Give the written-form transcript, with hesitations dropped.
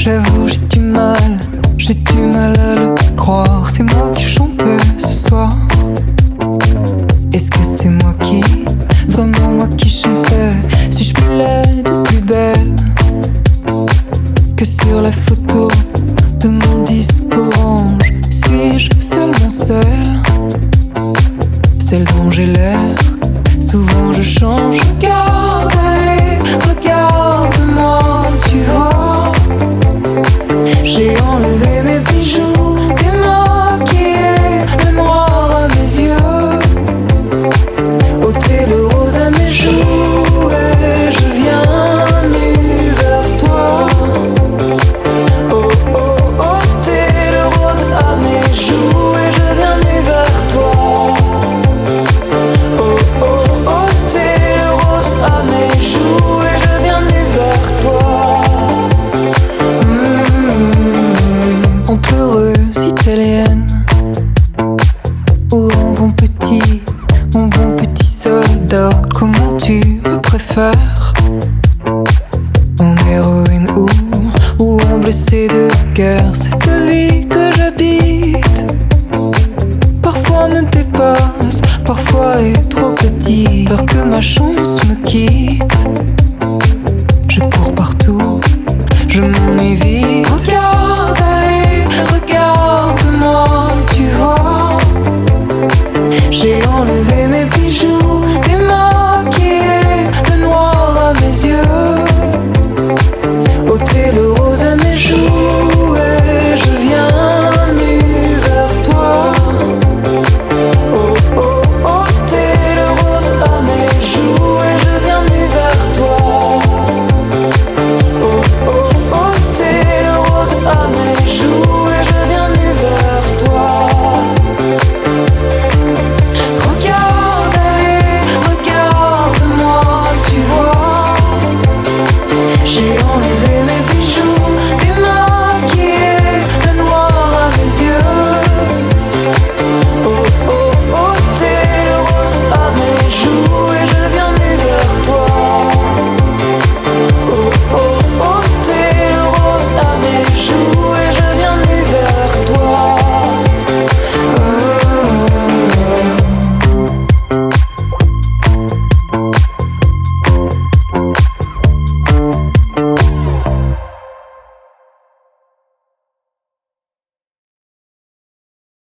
J'avoue, j'ai du mal à le croire. C'est moi qui chantais ce soir. Est-ce que c'est moi qui, vraiment moi qui chantais? Suis-je plus laide ou plus belle que sur la photo de mon disque orange? Suis-je seulement celle dont j'ai l'air? Souvent je change. Regarde, allez, regarde-moi, tu vois. J'ai enlevé mes bijoux, démaquillé le noir à mes yeux, ôté le rose à mes joues, et je viens nu vers toi. Oh oh, ôté le rose à mes joues, et je viens nu vers toi. Oh oh, ôté le rose à mes joues, et je viens nu vers toi. En pleureuse italienne, ou en bon petit soldat, comment tu me préfères? En héroïne ou en blessé de guerre? Cette vie que j'habite parfois me dépasse, parfois est trop petit. Peur que ma chance me quitte. Je cours partout, je m'ennuie vite.